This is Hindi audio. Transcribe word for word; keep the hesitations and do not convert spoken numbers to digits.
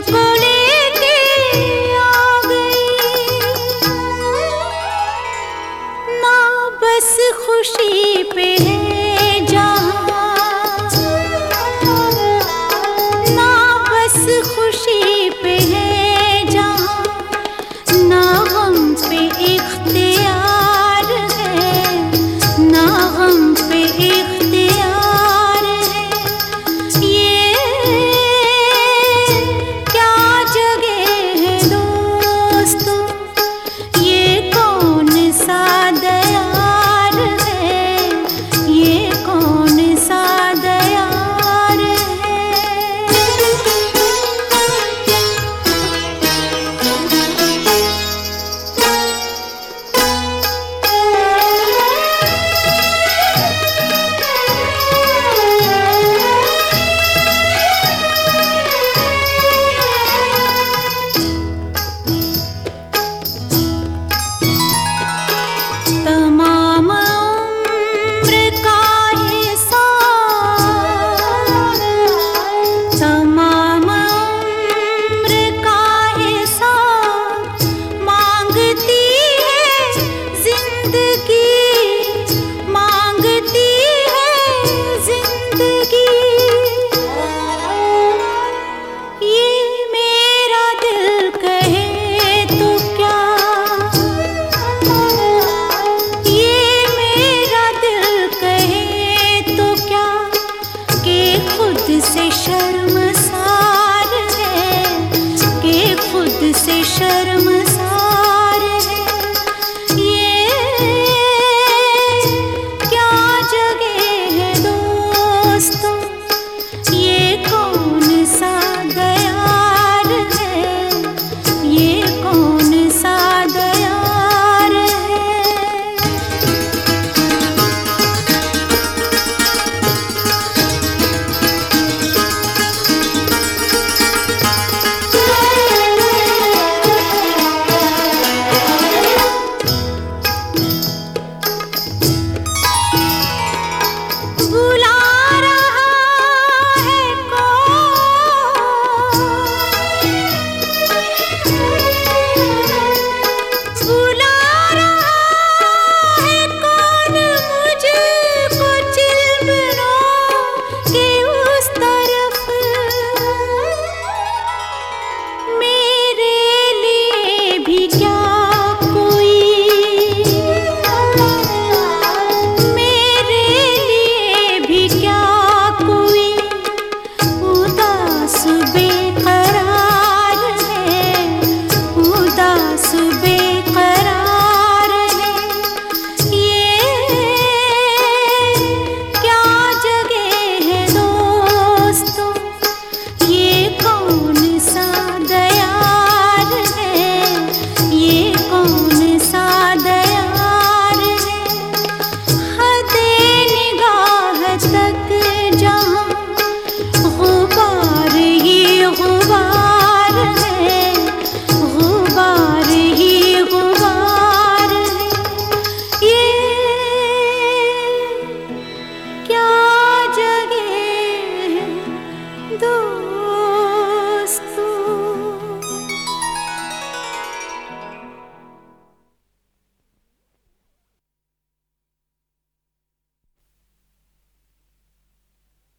तुझको लेके आ गई, ना बस खुशी पे है जहां, ना बस खुशी पे है जहां, ना गम पे इख्तियार है, ना गम पे इख्तियार है। ये क्या जगह है दोस्तों, ये कौन सा दयार है, ये कौन सा दयार है। तमाम उम्र का हिसाब, तमाम उम्र का हिसाब मांगती है जिंदगी, मांगती है जिंदगी। ये मेरा दिल कहे तो क्या, खुद से शर्मसार है, कि खुद से शर्म